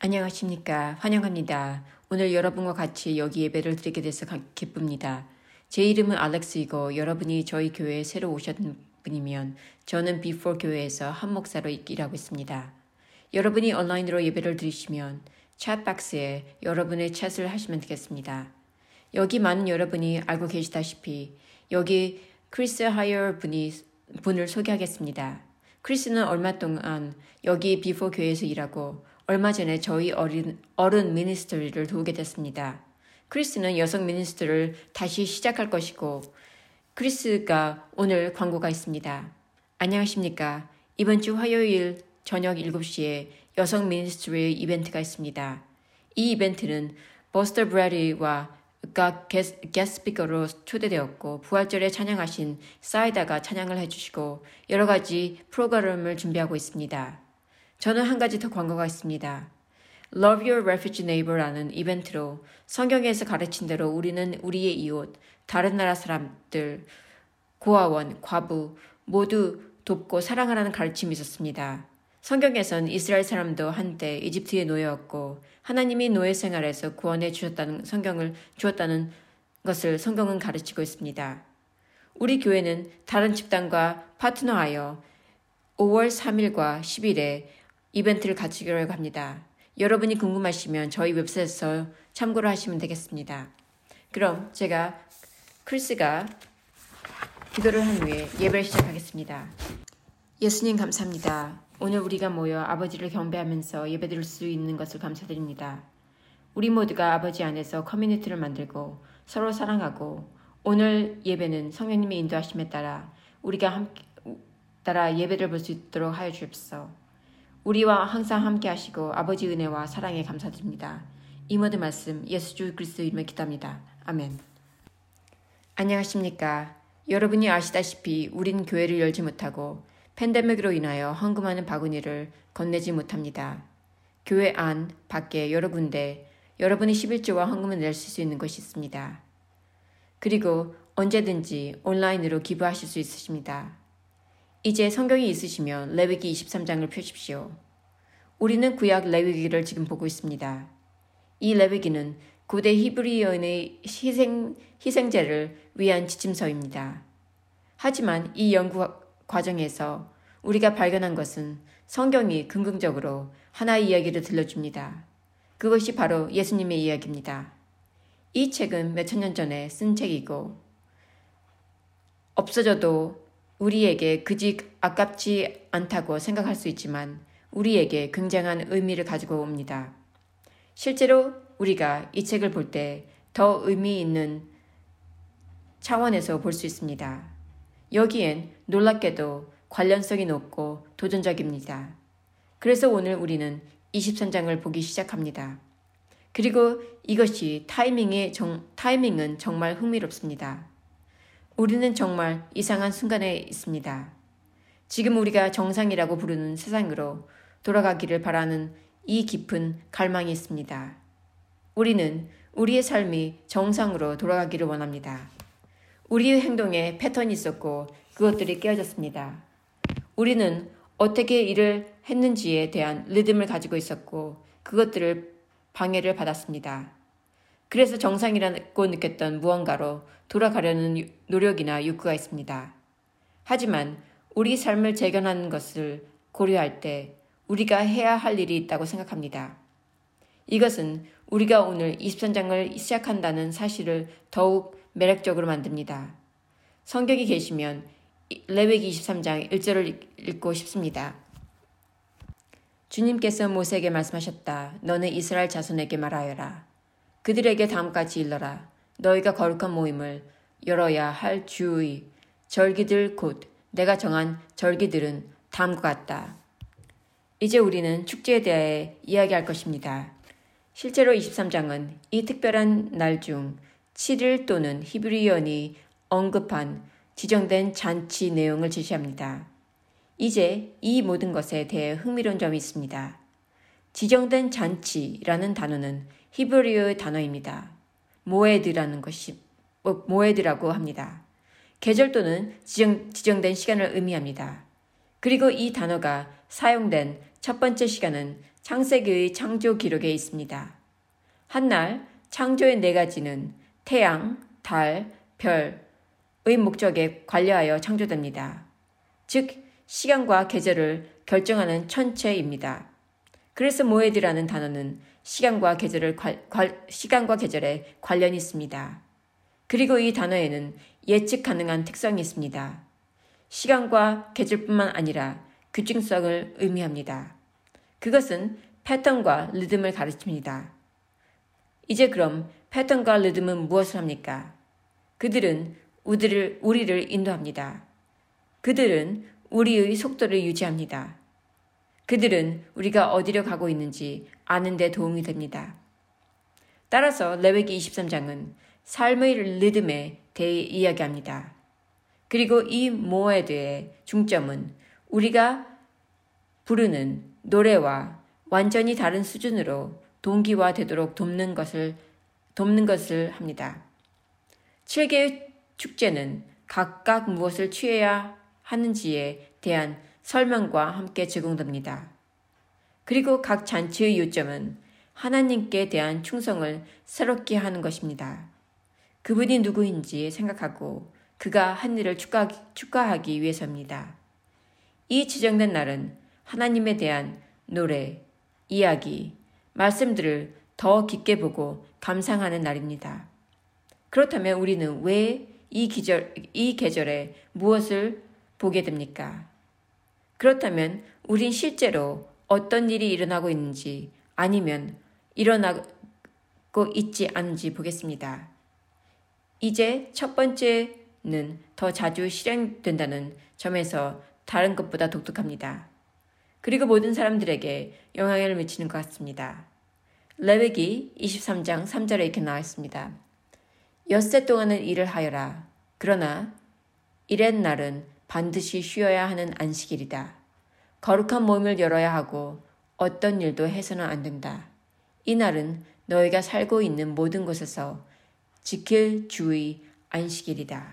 안녕하십니까. 환영합니다. 오늘 여러분과 같이 여기 예배를 드리게 돼서 기쁩니다. 제 이름은 알렉스이고 여러분이 저희 교회에 새로 오셨던 분이면 저는 비포 교회에서 한 목사로 일하고 있습니다. 여러분이 온라인으로 예배를 드리시면 챗박스에 여러분의 챗을 하시면 되겠습니다. 여기 많은 여러분이 알고 계시다시피 여기 크리스 하이어 분을 소개하겠습니다. 크리스는 얼마 동안 여기 비포 교회에서 일하고 얼마 전에 저희 어른 미니스트리를 도우게 됐습니다. 크리스는 여성 미니스트를 다시 시작할 것이고 크리스가 오늘 광고가 있습니다. 안녕하십니까. 이번 주 화요일 저녁 7시에 여성 미니스트리 이벤트가 있습니다. 이 이벤트는 버스터 브래디와 게스트스피커로 초대되었고 부활절에 찬양하신 사이다가 찬양을 해주시고 여러 가지 프로그램을 준비하고 있습니다. 저는 한 가지 더 광고가 있습니다. Love Your Refugee Neighbor라는 이벤트로 성경에서 가르친 대로 우리는 우리의 이웃, 다른 나라 사람들, 고아원, 과부 모두 돕고 사랑하라는 가르침이 있었습니다. 성경에선 이스라엘 사람도 한때 이집트의 노예였고 하나님이 노예 생활에서 구원해 주셨다는 주었다는 것을 성경은 가르치고 있습니다. 우리 교회는 다른 집단과 파트너하여 5월 3일과 10일에 이벤트를 가지려고 합니다. 여러분이 궁금하시면 저희 웹사이트에서 참고를 하시면 되겠습니다. 그럼 제가 크리스가 기도를 한 후에 예배를 시작하겠습니다. 예수님 감사합니다. 오늘 우리가 모여 아버지를 경배하면서 예배드릴 수 있는 것을 감사드립니다. 우리 모두가 아버지 안에서 커뮤니티를 만들고 서로 사랑하고 오늘 예배는 성령님의 인도하심에 따라 우리가 따라 예배를 볼 수 있도록 하여 주옵소서. 우리와 항상 함께 하시고 아버지 은혜와 사랑에 감사드립니다. 이 모든 말씀 예수 그리스도 이름에 기도합니다. 아멘. 안녕하십니까. 여러분이 아시다시피 우린 교회를 열지 못하고 팬데믹으로 인하여 헌금하는 바구니를 건네지 못합니다. 교회 안, 밖에 여러 군데 여러분이 11조와 헌금을 낼 수 있는 것이 있습니다. 그리고 언제든지 온라인으로 기부하실 수 있으십니다. 이제 성경이 있으시면 레위기 23장을 펴십시오. 우리는 구약 레위기를 지금 보고 있습니다. 이 레위기는 고대 히브리어인의 희생제를 위한 지침서입니다. 하지만 이 연구 과정에서 우리가 발견한 것은 성경이 긍정적으로 하나의 이야기를 들려줍니다. 그것이 바로 예수님의 이야기입니다. 이 책은 몇천 년 전에 쓴 책이고 없어져도 우리에게 그지 아깝지 않다고 생각할 수 있지만 우리에게 굉장한 의미를 가지고 옵니다. 실제로 우리가 이 책을 볼 때 더 의미 있는 차원에서 볼 수 있습니다. 여기엔 놀랍게도 관련성이 높고 도전적입니다. 그래서 오늘 우리는 23장을 보기 시작합니다. 그리고 이것이 타이밍은 정말 흥미롭습니다. 우리는 정말 이상한 순간에 있습니다. 지금 우리가 정상이라고 부르는 세상으로 돌아가기를 바라는 이 깊은 갈망이 있습니다. 우리는 우리의 삶이 정상으로 돌아가기를 원합니다. 우리의 행동에 패턴이 있었고 그것들이 깨어졌습니다. 우리는 어떻게 일을 했는지에 대한 리듬을 가지고 있었고 그것들을 방해를 받았습니다. 그래서 정상이라고 느꼈던 무언가로 돌아가려는 노력이나 욕구가 있습니다. 하지만 우리 삶을 재견하는 것을 고려할 때 우리가 해야 할 일이 있다고 생각합니다. 이것은 우리가 오늘 23장을 시작한다는 사실을 더욱 매력적으로 만듭니다. 성경이 계시면 레위기 23장 1절을 읽고 싶습니다. 주님께서 모세에게 말씀하셨다. 너는 이스라엘 자손에게 말하여라. 그들에게 다음같이 일러라. 너희가 거룩한 모임을 열어야 할 주의 절기들 곧 내가 정한 절기들은 다음과 같다. 이제 우리는 축제에 대해 이야기할 것입니다. 실제로 23장은 이 특별한 날 중 7일 또는 히브리언이 언급한 지정된 잔치 내용을 제시합니다. 이제 이 모든 것에 대해 흥미로운 점이 있습니다. 지정된 잔치라는 단어는 히브리어의 단어입니다. 모에드라고 합니다. 계절 또는 지정된 시간을 의미합니다. 그리고 이 단어가 사용된 첫 번째 시간은 창세기의 창조 기록에 있습니다. 한날 창조의 4가지는 태양, 달, 별의 목적에 관여하여 창조됩니다. 즉 시간과 계절을 결정하는 천체입니다. 그래서 모에드라는 단어는 시간과 계절에 관련이 있습니다. 그리고 이 단어에는 예측 가능한 특성이 있습니다. 시간과 계절뿐만 아니라 규칙성을 의미합니다. 그것은 패턴과 리듬을 가르칩니다. 이제 그럼 패턴과 리듬은 무엇을 합니까? 그들은 우리를 인도합니다. 그들은 우리의 속도를 유지합니다. 그들은 우리가 어디로 가고 있는지 아는 데 도움이 됩니다. 따라서 레위기 23장은 삶의 리듬에 대해 이야기합니다. 그리고 이 모에드의 중점은 우리가 부르는 노래와 완전히 다른 수준으로 동기화되도록 돕는 것을 합니다. 7개의 축제는 각각 무엇을 취해야 하는지에 대한 설명과 함께 제공됩니다. 그리고 각 잔치의 요점은 하나님께 대한 충성을 새롭게 하는 것입니다. 그분이 누구인지 생각하고 그가 한 일을 축하하기 위해서입니다. 이 지정된 날은 하나님에 대한 노래, 이야기, 말씀들을 더 깊게 보고 감상하는 날입니다. 그렇다면 우리는 왜 이 계절에 무엇을 보게 됩니까? 그렇다면 우린 실제로 어떤 일이 일어나고 있는지 아니면 일어나고 있지 않은지 보겠습니다. 이제 첫 번째는 더 자주 실행된다는 점에서 다른 것보다 독특합니다. 그리고 모든 사람들에게 영향을 미치는 것 같습니다. 레위기 23장 3절에 이렇게 나와 있습니다. 엿새 동안은 일을 하여라. 그러나 이렛날은 반드시 쉬어야 하는 안식일이다. 거룩한 모임을 열어야 하고 어떤 일도 해서는 안 된다. 이 날은 너희가 살고 있는 모든 곳에서 지킬 주의 안식일이다.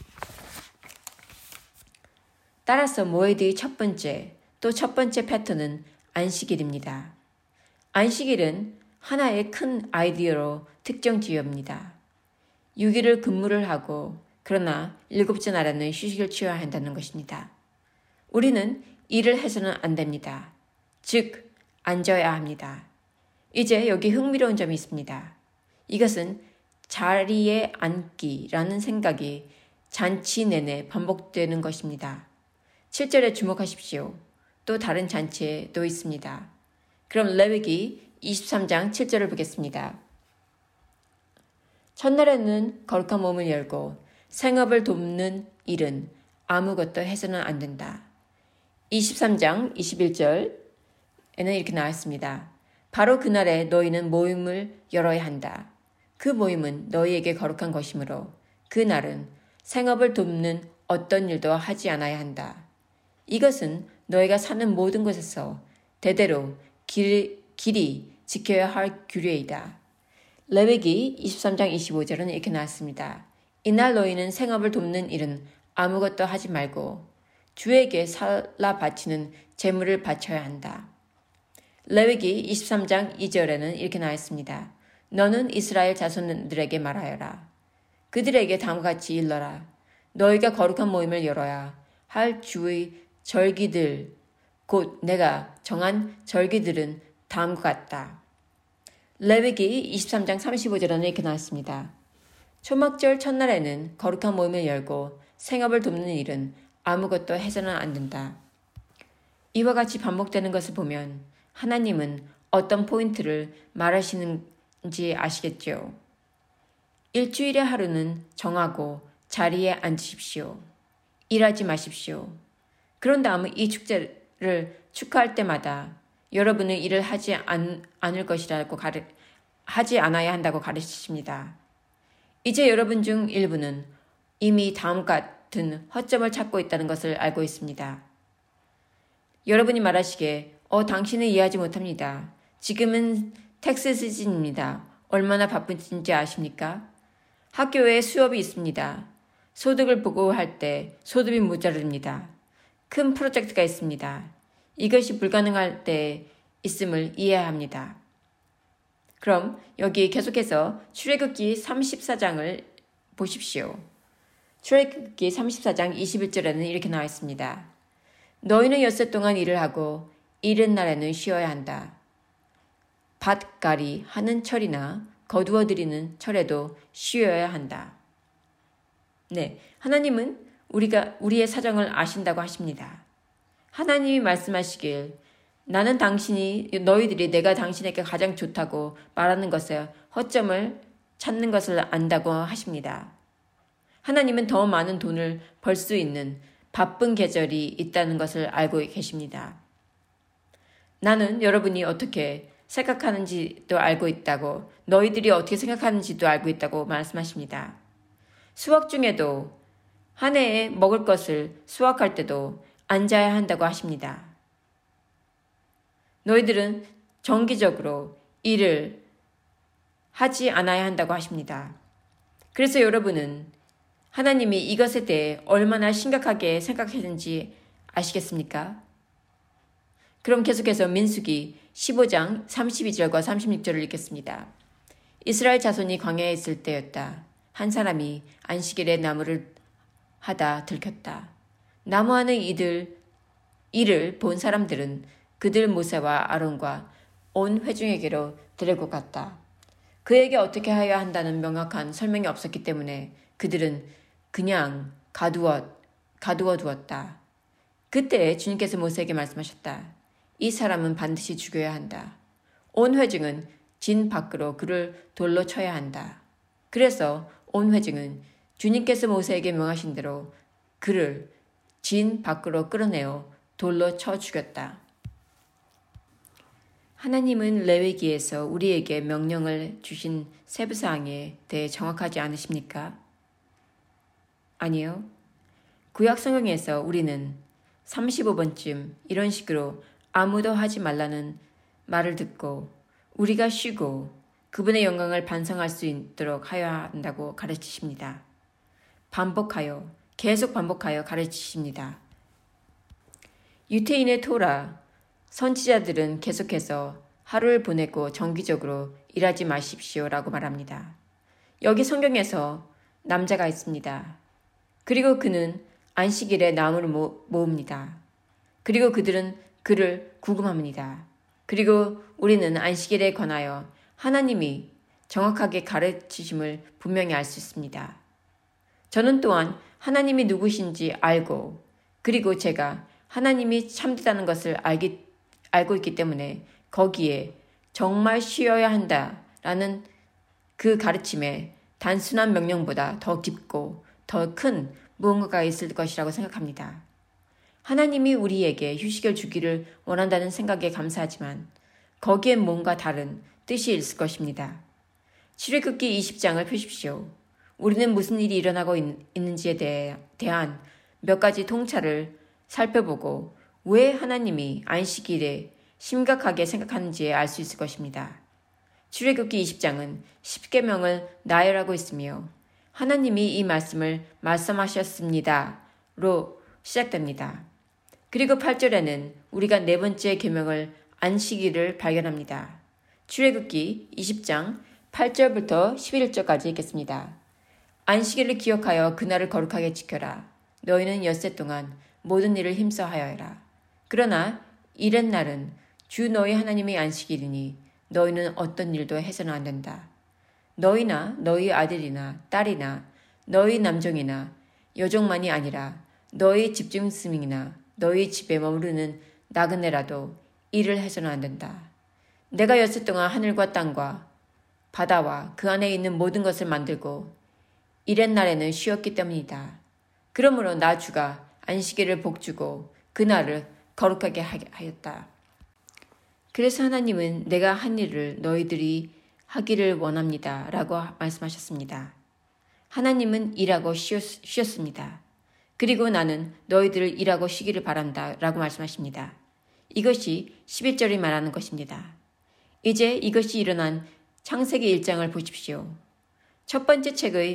따라서 모에드의 첫 번째 패턴은 안식일입니다. 안식일은 하나의 큰 아이디어로 특정 지어입니다. 6일을 근무를 하고 그러나 7째 날에는 휴식을 취해야 한다는 것입니다. 우리는 일을 해서는 안 됩니다. 즉 앉아야 합니다. 이제 여기 흥미로운 점이 있습니다. 이것은 자리에 앉기라는 생각이 잔치 내내 반복되는 것입니다. 7절에 주목하십시오. 또 다른 잔치에도 있습니다. 그럼 레위기 23장 7절을 보겠습니다. 첫날에는 거룩한 몸을 열고 생업을 돕는 일은 아무것도 해서는 안 된다. 23장 21절에는 이렇게 나와 있습니다. 바로 그날에 너희는 모임을 열어야 한다. 그 모임은 너희에게 거룩한 것이므로 그 날은 생업을 돕는 어떤 일도 하지 않아야 한다. 이것은 너희가 사는 모든 곳에서 대대로 길이 지켜야 할 규례이다. 레위기 23장 25절은 이렇게 나왔습니다. 이날 너희는 생업을 돕는 일은 아무것도 하지 말고 주에게 살라 바치는 제물을 바쳐야 한다. 레위기 23장 2절에는 이렇게 나와 있습니다. 너는 이스라엘 자손들에게 말하여라. 그들에게 다음과 같이 일러라. 너희가 거룩한 모임을 열어야 할 주의 절기들 곧 내가 정한 절기들은 다음과 같다. 레위기 23장 35절에는 이렇게 나왔습니다. 초막절 첫날에는 거룩한 모임을 열고 생업을 돕는 일은 아무것도 해서는 안 된다. 이와 같이 반복되는 것을 보면 하나님은 어떤 포인트를 말하시는지 아시겠죠? 일주일의 하루는 정하고 자리에 앉으십시오. 일하지 마십시오. 그런 다음에 이 축제를 축하할 때마다 여러분은 일을 하지 않을 것이라고 하지 않아야 한다고 가르치십니다. 이제 여러분 중 일부는 이미 다음과 같은 허점을 찾고 있다는 것을 알고 있습니다. 여러분이 말하시기에 당신은 이해하지 못합니다. 지금은 텍스 시즌입니다. 얼마나 바쁜지 아십니까? 학교에 수업이 있습니다. 소득을 보고할 때 소득이 모자랍니다. 큰 프로젝트가 있습니다. 이것이 불가능할 때 있음을 이해해야 합니다. 그럼 여기 계속해서 출애굽기 34장을 보십시오. 출애굽기 34장 21절에는 이렇게 나와 있습니다. 너희는 엿새 동안 일을 하고 이른 날에는 쉬어야 한다. 밭갈이 하는 철이나 거두어 들이는 철에도 쉬어야 한다. 네, 하나님은 우리의 사정을 아신다고 하십니다. 하나님이 말씀하시길 나는 너희들이 내가 당신에게 가장 좋다고 말하는 것에 허점을 찾는 것을 안다고 하십니다. 하나님은 더 많은 돈을 벌 수 있는 바쁜 계절이 있다는 것을 알고 계십니다. 나는 여러분이 어떻게 생각하는지도 알고 있다고, 너희들이 어떻게 생각하는지도 알고 있다고 말씀하십니다. 수확 중에도 한 해에 먹을 것을 수확할 때도 앉아야 한다고 하십니다. 너희들은 정기적으로 일을 하지 않아야 한다고 하십니다. 그래서 여러분은 하나님이 이것에 대해 얼마나 심각하게 생각했는지 아시겠습니까? 그럼 계속해서 민수기 15장 32절과 36절을 읽겠습니다. 이스라엘 자손이 광야에 있을 때였다. 한 사람이 안식일에 나무를 하다 들켰다. 나무하는 이를 본 사람들은 그들 모세와 아론과 온 회중에게로 데리고 갔다. 그에게 어떻게 해야 한다는 명확한 설명이 없었기 때문에 그들은 그냥 가두어 두었다. 그때 주님께서 모세에게 말씀하셨다. 이 사람은 반드시 죽여야 한다. 온 회중은 진 밖으로 그를 돌로 쳐야 한다. 그래서 온 회중은 주님께서 모세에게 명하신 대로 그를 진 밖으로 끌어내어 돌로 쳐 죽였다. 하나님은 레위기에서 우리에게 명령을 주신 세부사항에 대해 정확하지 않으십니까? 아니요. 구약 성경에서 우리는 35번쯤 이런 식으로 아무도 하지 말라는 말을 듣고 우리가 쉬고 그분의 영광을 반성할 수 있도록 하여야 한다고 가르치십니다. 계속 반복하여 가르치십니다. 유태인의 토라, 선지자들은 계속해서 하루를 보내고 정기적으로 일하지 마십시오라고 말합니다. 여기 성경에서 남자가 있습니다. 그리고 그는 안식일에 나무를 모읍니다. 그리고 그들은 그를 구금합니다. 그리고 우리는 안식일에 관하여 하나님이 정확하게 가르치심을 분명히 알 수 있습니다. 저는 또한 하나님이 누구신지 알고 그리고 제가 하나님이 참되다는 것을 알고 있기 때문에 거기에 정말 쉬어야 한다라는 그 가르침에 단순한 명령보다 더 깊고 더 큰 무언가가 있을 것이라고 생각합니다. 하나님이 우리에게 휴식을 주기를 원한다는 생각에 감사하지만 거기엔 뭔가 다른 뜻이 있을 것입니다. 출애굽기 20장을 펴십시오. 우리는 무슨 일이 일어나고 있는지에 대한 몇 가지 통찰을 살펴보고 왜 하나님이 안식일에 심각하게 생각하는지 알 수 있을 것입니다. 출애굽기 20장은 10계명을 나열하고 있으며 하나님이 이 말씀을 말씀하셨습니다로 시작됩니다. 그리고 8절에는 우리가 네 번째 계명을 안식일을 발견합니다. 출애굽기 20장 8절부터 11절까지 읽겠습니다. 안식일을 기억하여 그날을 거룩하게 지켜라. 너희는 엿새 동안 모든 일을 힘써 하여라. 그러나 이렛 날은 주 너희 하나님의 안식일이니 너희는 어떤 일도 해서는 안 된다. 너희나 너희 아들이나 딸이나 너희 남종이나 여종만이 아니라 너희 집짐승이나 너희 집에 머무르는 나그네라도 일을 해서는 안 된다. 내가 엿새 동안 하늘과 땅과 바다와 그 안에 있는 모든 것을 만들고 이렛 날에는 쉬었기 때문이다. 그러므로 나 주가 안식일을 복주고 그날을 거룩하게 하였다. 그래서 하나님은 내가 한 일을 너희들이 하기를 원합니다. 라고 말씀하셨습니다. 하나님은 일하고 쉬었습니다. 그리고 나는 너희들을 일하고 쉬기를 바란다. 라고 말씀하십니다. 이것이 11절이 말하는 것입니다. 이제 이것이 일어난 창세기 1장을 보십시오. 첫 번째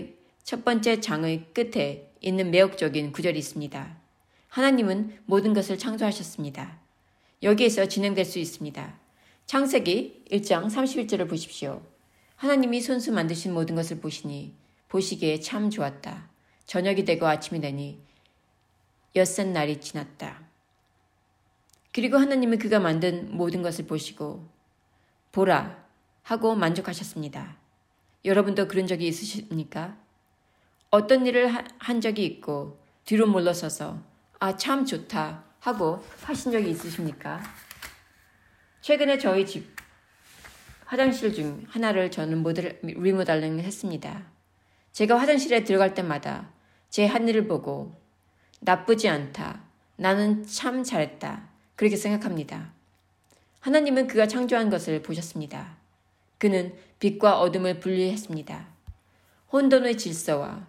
장의 끝에 있는 매혹적인 구절이 있습니다. 하나님은 모든 것을 창조하셨습니다. 여기에서 진행될 수 있습니다. 창세기 1장 31절을 보십시오. 하나님이 손수 만드신 모든 것을 보시기에 참 좋았다. 저녁이 되고 아침이 되니 엿새 날이 지났다. 그리고 하나님은 그가 만든 모든 것을 보시고 보라 하고 만족하셨습니다. 여러분도 그런 적이 있으십니까? 어떤 일을 한 적이 있고 뒤로 물러서서 참 좋다 하고 하신 적이 있으십니까? 최근에 저희 집 화장실 중 하나를 저는 리모델링을 했습니다. 제가 화장실에 들어갈 때마다 제 하늘을 보고 나쁘지 않다. 나는 참 잘했다. 그렇게 생각합니다. 하나님은 그가 창조한 것을 보셨습니다. 그는 빛과 어둠을 분리했습니다. 혼돈의 질서와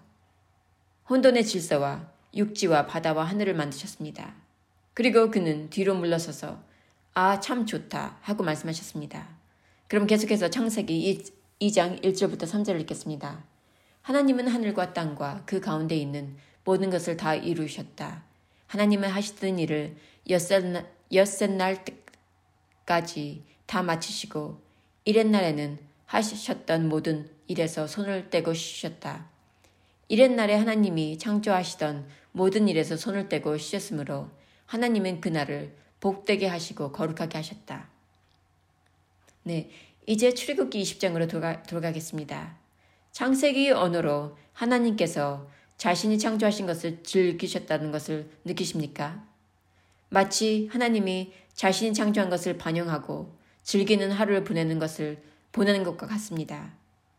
육지와 바다와 하늘을 만드셨습니다. 그리고 그는 뒤로 물러서서 참 좋다 하고 말씀하셨습니다. 그럼 계속해서 창세기 2장 1절부터 3절을 읽겠습니다. 하나님은 하늘과 땅과 그 가운데 있는 모든 것을 다 이루셨다. 하나님은 하시던 일을 엿새 날까지 다 마치시고 이렛날에는 하셨던 모든 일에서 손을 떼고 쉬셨다. 이렛날에 하나님이 창조하시던 모든 일에서 손을 떼고 쉬셨으므로 하나님은 그날을 복되게 하시고 거룩하게 하셨다. 네, 이제 출애굽기 20장으로 돌아가겠습니다. 창세기 언어로 하나님께서 자신이 창조하신 것을 즐기셨다는 것을 느끼십니까? 마치 하나님이 자신이 창조한 것을 반영하고 즐기는 하루를 보내는 것과 같습니다.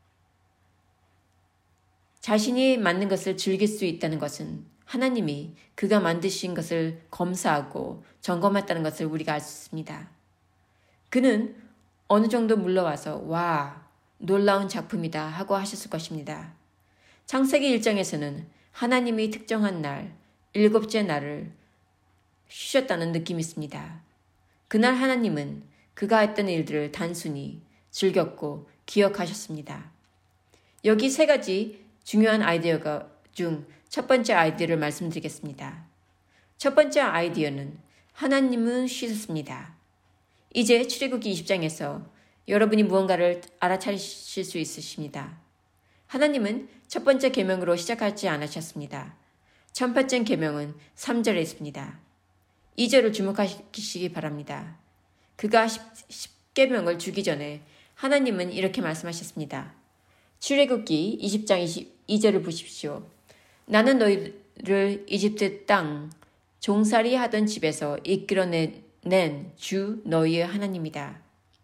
자신이 만든 것을 즐길 수 있다는 것은 하나님이 그가 만드신 것을 검사하고 점검했다는 것을 우리가 알 수 있습니다. 그는 어느 정도 물러와서 와, 놀라운 작품이다 하고 하셨을 것입니다. 창세기 1장에서는 하나님이 특정한 날, 일곱째 날을 쉬셨다는 느낌이 있습니다. 그날 하나님은 그가 했던 일들을 단순히 즐겼고 기억하셨습니다. 여기 세 가지 중요한 아이디어가 중 첫 번째 아이디어를 말씀드리겠습니다. 첫 번째 아이디어는 하나님은 쉬셨습니다. 이제 출애굽기 20장에서 여러분이 무언가를 알아차리실 수 있으십니다. 하나님은 첫 번째 계명으로 시작하지 않으셨습니다. 첫 번째 계명은 3절에 있습니다. 2절을 주목하시기 바랍니다. 그가 10계명을 주기 전에 하나님은 이렇게 말씀하셨습니다. 출애굽기 20장 22절을 보십시오. 나는 너희를 이집트 땅 종살이 하던 집에서 이끌어낸 주 너희의 하나님이다.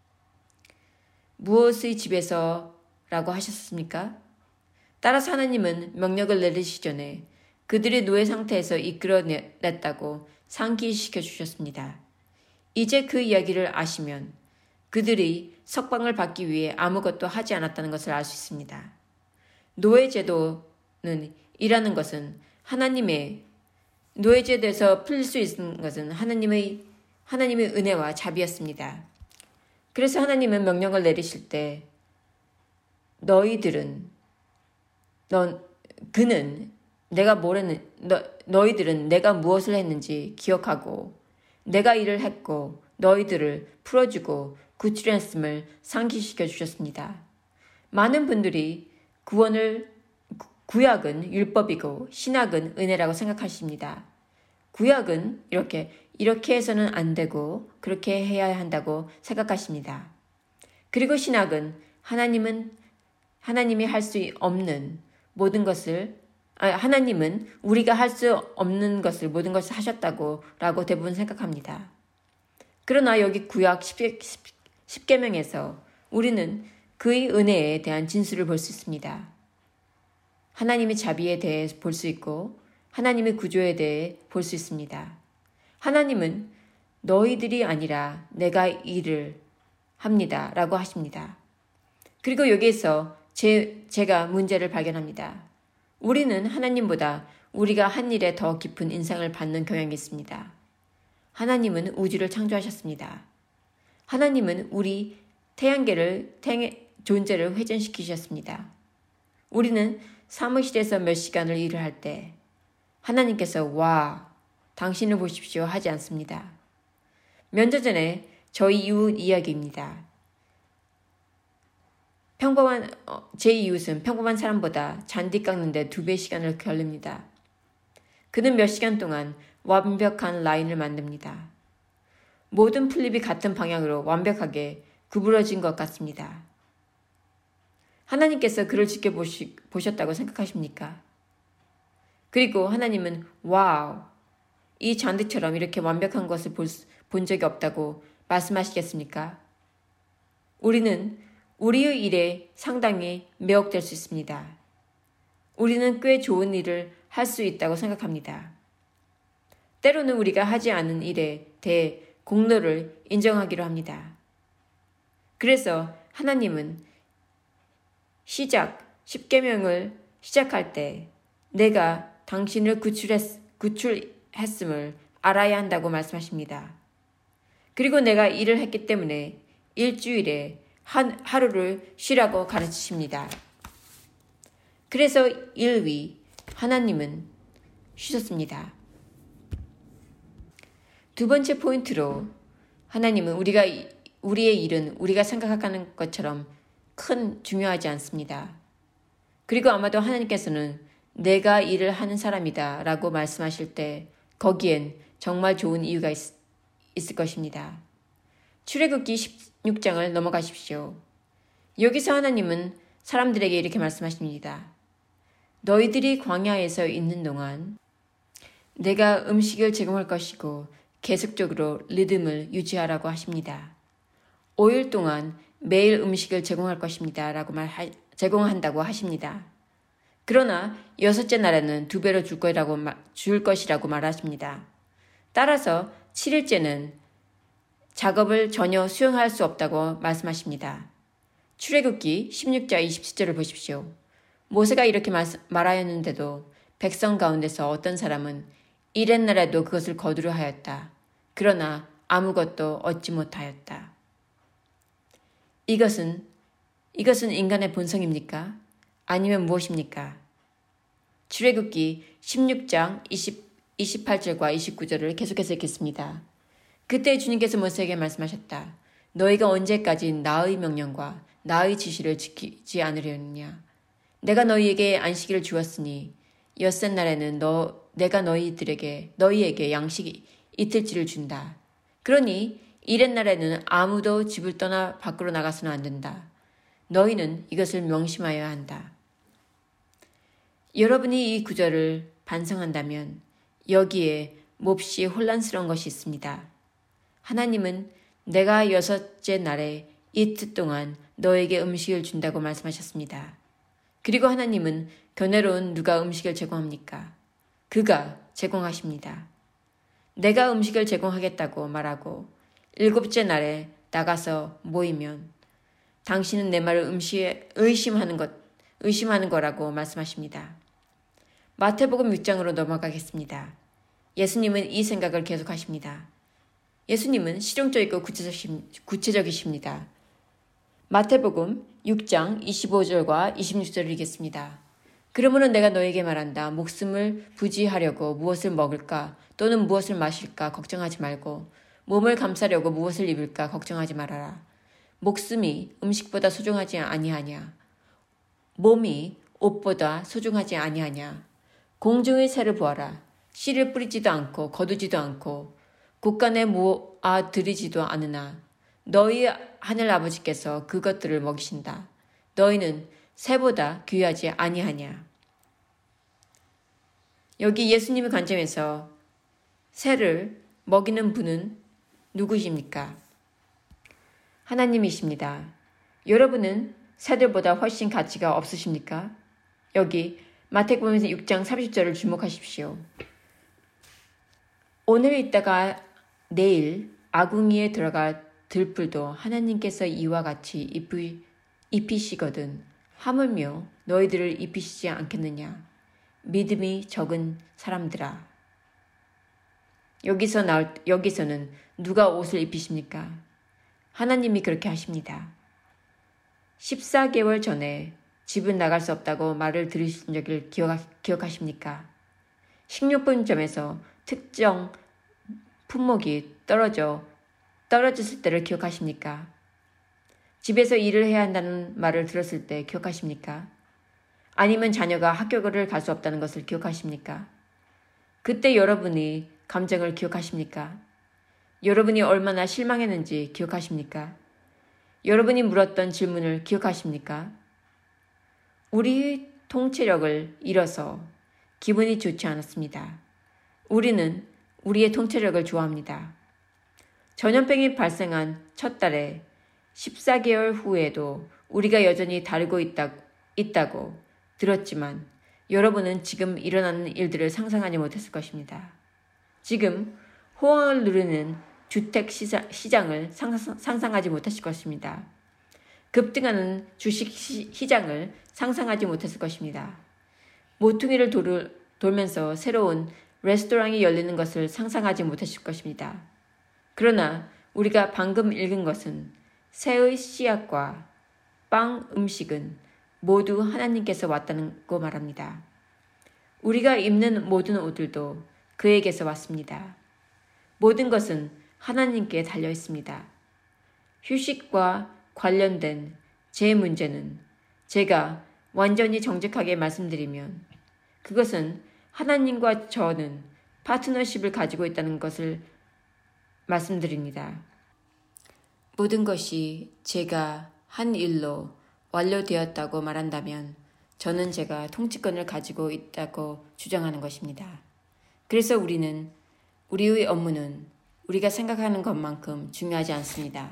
무엇의 집에서 라고 하셨습니까? 따라서 하나님은 명령을 내리시기 전에 그들의 노예 상태에서 이끌어냈다고 상기시켜 주셨습니다. 이제 그 이야기를 아시면 그들이 석방을 받기 위해 아무것도 하지 않았다는 것을 알 수 있습니다. 노예 제도는 이라는 것은 노예제도에서 풀릴 수 있는 것은 하나님의 은혜와 자비였습니다. 그래서 하나님은 명령을 내리실 때 너희들은 내가 무엇을 했는지 기억하고 내가 일을 했고 너희들을 풀어주고 구출했음을 상기시켜 주셨습니다. 많은 분들이 구약은 율법이고 신약은 은혜라고 생각하십니다. 구약은 이렇게 해서는 안 되고 그렇게 해야 한다고 생각하십니다. 그리고 신약은 하나님이 할 수 없는 모든 것을 하나님은 우리가 할 수 없는 것을 모든 것을 하셨다고 대부분 생각합니다. 그러나 여기 구약 10계명에서 우리는 그의 은혜에 대한 진술을 볼 수 있습니다. 하나님의 자비에 대해 볼 수 있고 하나님의 구조에 대해 볼 수 있습니다. 하나님은 너희들이 아니라 내가 일을 합니다 라고 하십니다. 그리고 여기에서 제가 문제를 발견합니다. 우리는 하나님보다 우리가 한 일에 더 깊은 인상을 받는 경향이 있습니다. 하나님은 우주를 창조하셨습니다. 하나님은 우리 태양계를 존재를 회전시키셨습니다. 우리는 사무실에서 몇 시간을 일을 할 때 하나님께서 와, 당신을 보십시오 하지 않습니다. 몇 년 전에 저희 이웃 이야기입니다. 제 이웃은 평범한 사람보다 잔디 깎는데 2배 시간을 걸립니다. 그는 몇 시간 동안 완벽한 라인을 만듭니다. 모든 플립이 같은 방향으로 완벽하게 구부러진 것 같습니다. 하나님께서 그를 지켜보셨다고 생각하십니까? 그리고 하나님은 와우, 이 잔디처럼 이렇게 완벽한 것을 본 적이 없다고 말씀하시겠습니까? 우리는 우리의 일에 상당히 매혹될 수 있습니다. 우리는 꽤 좋은 일을 할 수 있다고 생각합니다. 때로는 우리가 하지 않은 일에 대해 공로를 인정하기로 합니다. 그래서 하나님은 10계명을 시작할 때 내가 당신을 구출했음을 알아야 한다고 말씀하십니다. 그리고 내가 일을 했기 때문에 일주일에 하루를 쉬라고 가르치십니다. 그래서 1위 하나님은 쉬셨습니다. 두 번째 포인트로 하나님은 우리의 일은 우리가 생각하는 것처럼 중요하지 않습니다. 그리고 아마도 하나님께서는 내가 일을 하는 사람이다 라고 말씀하실 때 거기엔 정말 좋은 이유가 있을 것입니다. 출애굽기 16장을 넘어가십시오. 여기서 하나님은 사람들에게 이렇게 말씀하십니다. 너희들이 광야에서 있는 동안 내가 음식을 제공할 것이고 계속적으로 리듬을 유지하라고 하십니다. 5일 동안 매일 음식을 제공할 것입니다. 제공한다고 하십니다. 그러나 6째 날에는 2배로 줄 것이라고 말하십니다. 따라서 7일째는 작업을 전혀 수행할 수 없다고 말씀하십니다. 출애굽기 16장 27절을 보십시오. 모세가 이렇게 말하였는데도 백성 가운데서 어떤 사람은 이렛날에도 그것을 거두려 하였다. 그러나 아무것도 얻지 못하였다. 이것은 인간의 본성입니까? 아니면 무엇입니까? 출애굽기 16장 28절과 29절을 계속해서 읽겠습니다. 그때 주님께서 모세에게 말씀하셨다. 너희가 언제까지 나의 명령과 나의 지시를 지키지 않으려느냐? 내가 너희에게 안식일을 주었으니 6셋날에는 내가 너희에게 양식 이틀째를 준다. 그러니 1렛날에는 아무도 집을 떠나 밖으로 나가서는 안 된다. 너희는 이것을 명심하여야 한다. 여러분이 이 구절을 반성한다면 여기에 몹시 혼란스러운 것이 있습니다. 하나님은 내가 6째 날에 이틀 동안 너에게 음식을 준다고 말씀하셨습니다. 그리고 하나님은 견해로운 누가 음식을 제공합니까? 그가 제공하십니다. 내가 음식을 제공하겠다고 말하고 7째 날에 나가서 모이면 당신은 내 말을 의심하는 거라고 말씀하십니다. 마태복음 6장으로 넘어가겠습니다. 예수님은 이 생각을 계속하십니다. 예수님은 실용적이고 구체적이십니다. 마태복음 6장 25절과 26절을 읽겠습니다. 그러므로 내가 너에게 말한다. 목숨을 부지하려고 무엇을 먹을까 또는 무엇을 마실까 걱정하지 말고 몸을 감싸려고 무엇을 입을까 걱정하지 말아라. 목숨이 음식보다 소중하지 아니하냐. 몸이 옷보다 소중하지 아니하냐. 공중의 새를 보아라. 씨를 뿌리지도 않고 거두지도 않고 곳간에 모아 들이지도 않으나 너희 하늘 아버지께서 그것들을 먹이신다. 너희는 새보다 귀하지 아니하냐. 여기 예수님의 관점에서 새를 먹이는 분은 누구십니까? 하나님이십니다. 여러분은 새들보다 훨씬 가치가 없으십니까? 여기 마태복음 6장 30절을 주목하십시오. 오늘 있다가 내일 아궁이에 들어가 들풀도 하나님께서 이와 같이 입히시거든 하물며 너희들을 입히시지 않겠느냐. 믿음이 적은 사람들아. 여기서는 누가 옷을 입히십니까? 하나님이 그렇게 하십니다. 14개월 전에 집은 나갈 수 없다고 말을 들으신 적을 기억하십니까? 식료품점에서 특정 품목이 떨어져 떨어졌을 때를 기억하십니까? 집에서 일을 해야 한다는 말을 들었을 때 기억하십니까? 아니면 자녀가 학교를 갈 수 없다는 것을 기억하십니까? 그때 여러분이 감정을 기억하십니까? 여러분이 얼마나 실망했는지 기억하십니까? 여러분이 물었던 질문을 기억하십니까? 우리의 통찰력을 잃어서 기분이 좋지 않았습니다. 우리는 우리의 통찰력을 좋아합니다. 전염병이 발생한 첫 달에 14개월 후에도 우리가 여전히 다루고 있다고 들었지만 여러분은 지금 일어나는 일들을 상상하지 못했을 것입니다. 지금 호황을 누리는 주택 시장을 상상하지 못했을 것입니다. 급등하는 주식 시장을 상상하지 못했을 것입니다. 모퉁이를 돌면서 새로운 레스토랑이 열리는 것을 상상하지 못했을 것입니다. 그러나 우리가 방금 읽은 것은 새의 씨앗과 빵 음식은 모두 하나님께서 왔다고 말합니다. 우리가 입는 모든 옷들도 그에게서 왔습니다. 모든 것은 하나님께 달려 있습니다. 휴식과 관련된 제 문제는 제가 완전히 정직하게 말씀드리면 그것은 하나님과 저는 파트너십을 가지고 있다는 것을 말씀드립니다. 모든 것이 제가 한 일로 완료되었다고 말한다면 저는 제가 통치권을 가지고 있다고 주장하는 것입니다. 그래서 우리의 업무는 우리가 생각하는 것만큼 중요하지 않습니다.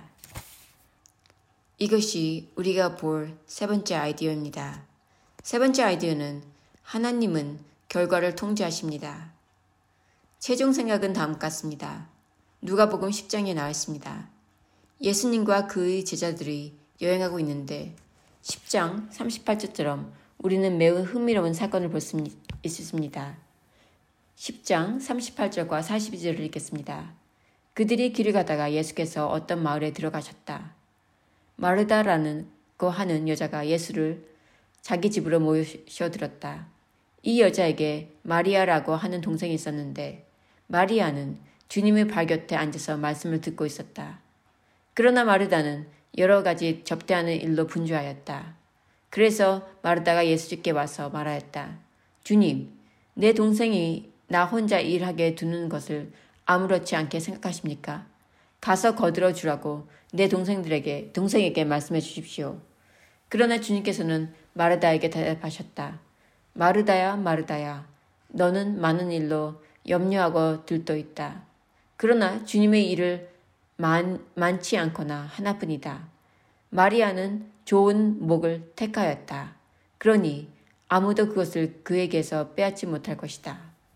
이것이 우리가 볼 세 번째 아이디어입니다. 세 번째 아이디어는 하나님은 결과를 통제하십니다. 최종 생각은 다음과 같습니다. 누가복음 10장에 나와 있습니다. 예수님과 그의 제자들이 여행하고 있는데 10장 38절처럼 우리는 매우 흥미로운 사건을 볼 수 있습니다. 10장 38절과 42절을 읽겠습니다. 그들이 길을 가다가 예수께서 어떤 마을에 들어가셨다. 마르다라는 하는 여자가 예수를 자기 집으로 모셔들었다. 이 여자에게 마리아라고 하는 동생이 있었는데 마리아는 주님의 발 곁에 앉아서 말씀을 듣고 있었다. 그러나 마르다는 여러 가지 접대하는 일로 분주하였다. 그래서 마르다가 예수께 와서 말하였다. 주님, 내 동생이 나 혼자 일하게 두는 것을 아무렇지 않게 생각하십니까? 가서 거들어 주라고 내 동생에게 말씀해 주십시오. 그러나 주님께서는 마르다에게 대답하셨다. 마르다야, 마르다야, 너는 많은 일로 염려하고 들떠 있다. 그러나 주님의 일을 많지 않거나 하나뿐이다. 마리아는 좋은 목을 택하였다. 그러니 아무도 그것을 그에게서 빼앗지 못할 것이다.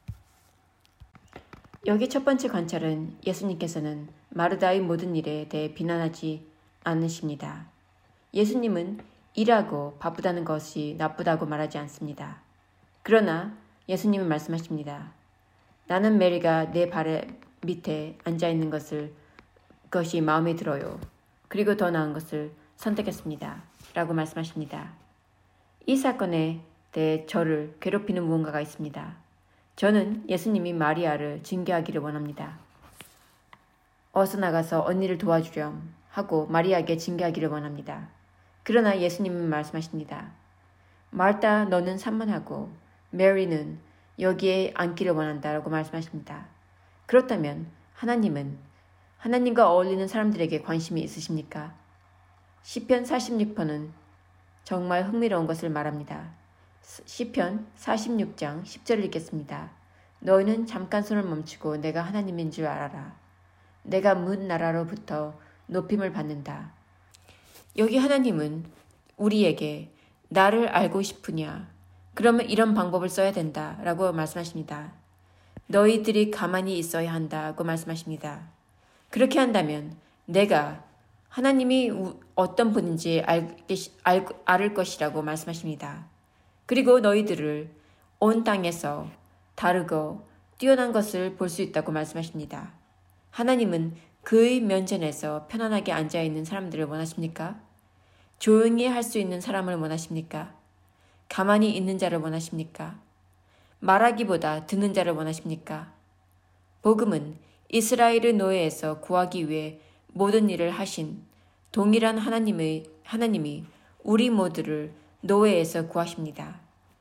여기 첫 번째 관찰은 예수님께서는 마르다의 모든 일에 대해 비난하지 않으십니다. 예수님은 일하고 바쁘다는 것이 나쁘다고 말하지 않습니다. 그러나 예수님은 말씀하십니다. 나는 메리가 내 발 밑에 앉아있는 것이 마음에 들어요. 그리고 더 나은 것을 선택했습니다. 라고 말씀하십니다. 이 사건에 대해 저를 괴롭히는 무언가가 있습니다. 저는 예수님이 마리아를 징계하기를 원합니다. 어서 나가서 언니를 도와주렴 하고 마리아에게 징계하기를 원합니다. 그러나 예수님은 말씀하십니다. 마르타, 너는 산만하고 메리는 여기에 앉기를 원한다라고 말씀하십니다. 그렇다면 하나님은 하나님과 어울리는 사람들에게 관심이 있으십니까? 시편 46편은 정말 흥미로운 것을 말합니다. 시편 46장 10절을 읽겠습니다. 너희는 잠깐 손을 멈추고 내가 하나님인 줄 알아라. 내가 문 나라로부터 높임을 받는다. 여기 하나님은 우리에게 나를 알고 싶으냐? 그러면 이런 방법을 써야 된다 라고 말씀하십니다. 너희들이 가만히 있어야 한다고 말씀하십니다. 그렇게 한다면 내가 하나님이 어떤 분인지 알 것이라고 말씀하십니다. 그리고 너희들을 온 땅에서 다르고 뛰어난 것을 볼 수 있다고 말씀하십니다. 하나님은 그의 면전에서 편안하게 앉아있는 사람들을 원하십니까? 조용히 할 수 있는 사람을 원하십니까? 가만히 있는 자를 원하십니까? 말하기보다 듣는 자를 원하십니까? 복음은 이스라엘의 노예에서 구하기 위해 모든 일을 하신 동일한 하나님이 우리 모두를 노예에서 구하십니다.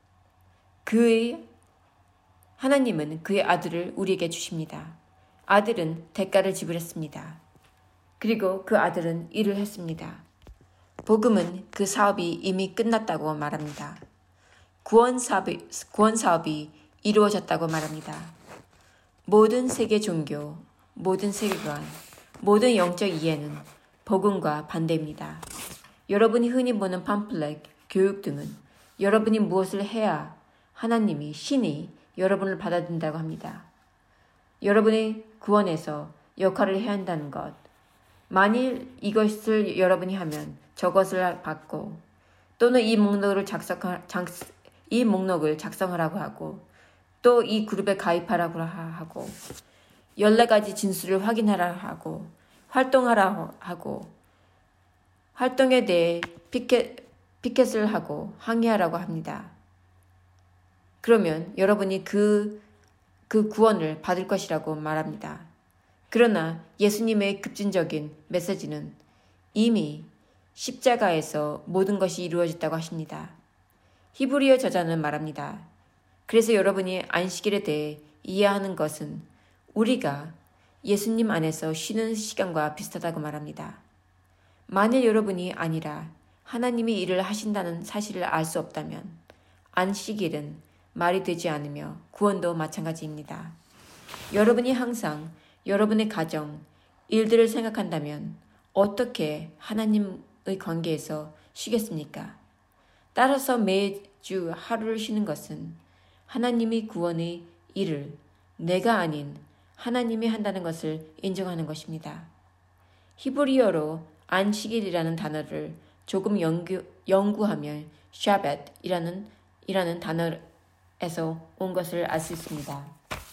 하나님은 그의 아들을 우리에게 주십니다. 아들은 대가를 지불했습니다. 그리고 그 아들은 일을 했습니다. 복음은 그 사업이 이미 끝났다고 말합니다. 구원 사업이 이루어졌다고 말합니다. 모든 세계 종교, 모든 세계관, 모든 영적 이해는 복음과 반대입니다. 여러분이 흔히 보는 팜플렛, 교육 등은 여러분이 무엇을 해야 하나님이, 신이 여러분을 받아들인다고 합니다. 여러분의 구원에서 역할을 해야 한다는 것. 만일 이것을 여러분이 하면 저것을 받고 또는 이 목록을 작성하라고 하고 또 이 그룹에 가입하라고 하고 14가지 진술을 확인하라고 하고 활동하라고 하고 활동에 대해 피켓을 하고 항의하라고 합니다. 그러면 여러분이 그 구원을 받을 것이라고 말합니다. 그러나 예수님의 급진적인 메시지는 이미 십자가에서 모든 것이 이루어졌다고 하십니다. 히브리어 저자는 말합니다. 그래서 여러분이 안식일에 대해 이해하는 것은 우리가 예수님 안에서 쉬는 시간과 비슷하다고 말합니다. 만일 여러분이 아니라 하나님이 일을 하신다는 사실을 알 수 없다면 안식일은 말이 되지 않으며 구원도 마찬가지입니다. 여러분이 항상 여러분의 가정, 일들을 생각한다면 어떻게 하나님의 관계에서 쉬겠습니까? 따라서 매주 하루를 쉬는 것은 하나님이 구원의 일을 내가 아닌 하나님이 한다는 것을 인정하는 것입니다. 히브리어로 안식일이라는 단어를 조금 연구하면 샤벳이라는 단어에서 온 것을 알 수 있습니다.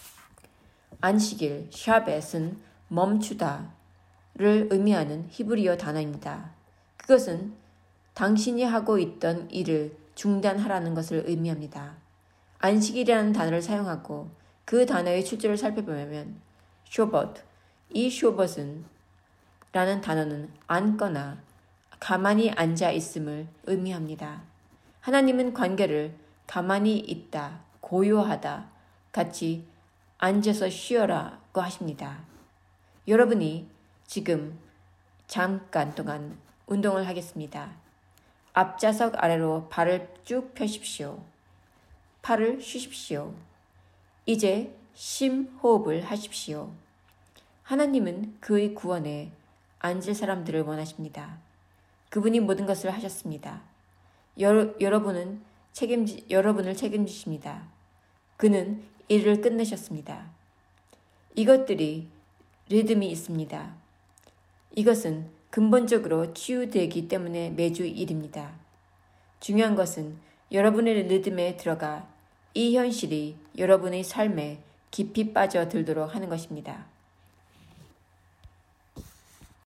안식일, 샤벳은 멈추다를 의미하는 히브리어 단어입니다. 그것은 당신이 하고 있던 일을 중단하라는 것을 의미합니다. 안식일이라는 단어를 사용하고 그 단어의 출처를 살펴보면 쇼벗, 이 쇼벗은 라는 단어는 앉거나 가만히 앉아 있음을 의미합니다. 하나님은 관계를 가만히 있다, 고요하다, 같이 앉아서 쉬어라고 하십니다. 여러분이 지금 잠깐 동안 운동을 하겠습니다. 앞좌석 아래로 발을 쭉 펴십시오. 팔을 쉬십시오. 이제 심호흡을 하십시오. 하나님은 그의 구원에 앉을 사람들을 원하십니다. 그분이 모든 것을 하셨습니다. 여러분을 책임지십니다. 그는 일을 끝내셨습니다. 이것들이 리듬이 있습니다. 이것은 근본적으로 치유되기 때문에 매주 일입니다. 중요한 것은 여러분의 리듬에 들어가 이 현실이 여러분의 삶에 깊이 빠져들도록 하는 것입니다.